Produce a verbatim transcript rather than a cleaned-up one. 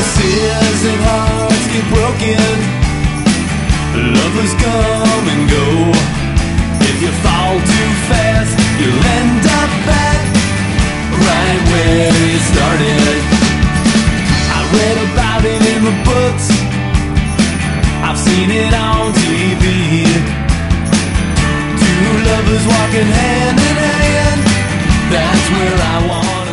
Promises and hearts get broken. Lovers come and go. If you fall too fast, you'll end up back right where you started. I read about it in the books, I've seen it on T V. Two lovers walking hand in hand, that's where I want